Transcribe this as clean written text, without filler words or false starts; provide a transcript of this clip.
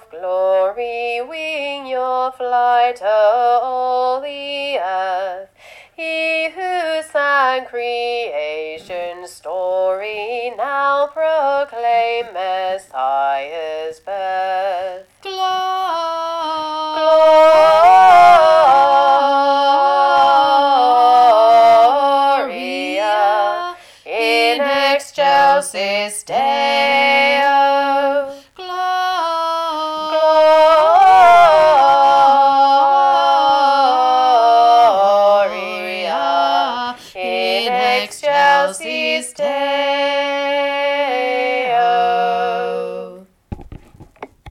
of glory, wing your flight o'er the earth. He who sang creation's story now proclaim Messiah's birth. Gloria in excelsis Deo.